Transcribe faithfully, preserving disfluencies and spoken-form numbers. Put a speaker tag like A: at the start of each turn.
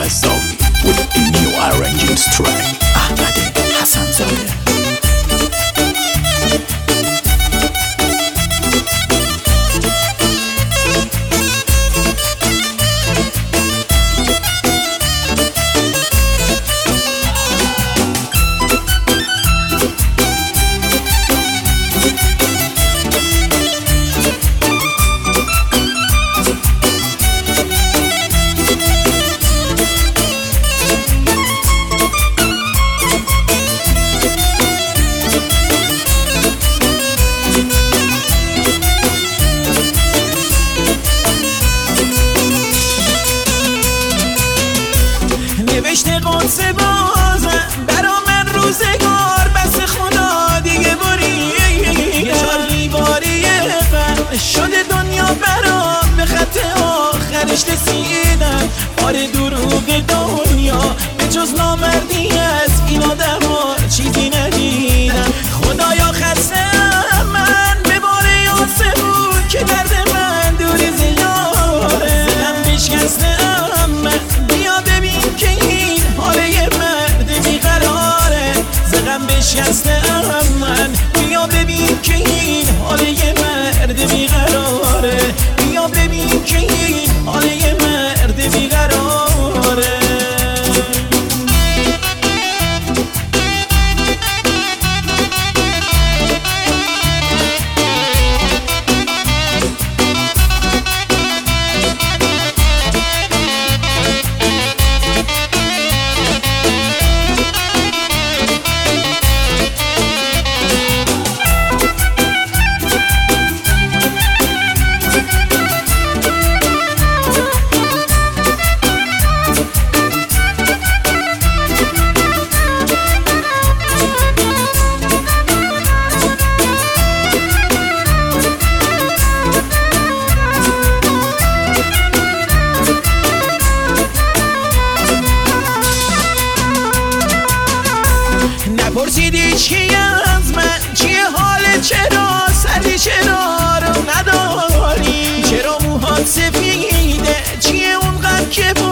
A: Razavi with a new arranging track. Ahmad Hassan Zade.
B: نوشته قدس بازم برا من روزگار، بس خدا دیگه بری یه چار دیواری قلب شده دنیا برام، به خط آخرش رسیدم. آره دروغ دنیا به جز نامردی از این آدم ها چیزی ندیدم. خدایا خستم من به باره آسمون که درد من دوری زیاره. زدم بشکستم من بیا ببین که این حال یه مرد بیقراره. زدم بشکستم من بیا ببین که این حال یه مرد بیقراره. بیا ببین که این حال یه مرد بیقراره. پرسیدی چی از من چیه حال، چرا سردی، چرا رو نداری، چرا موهات سفیده، چیه اون غم که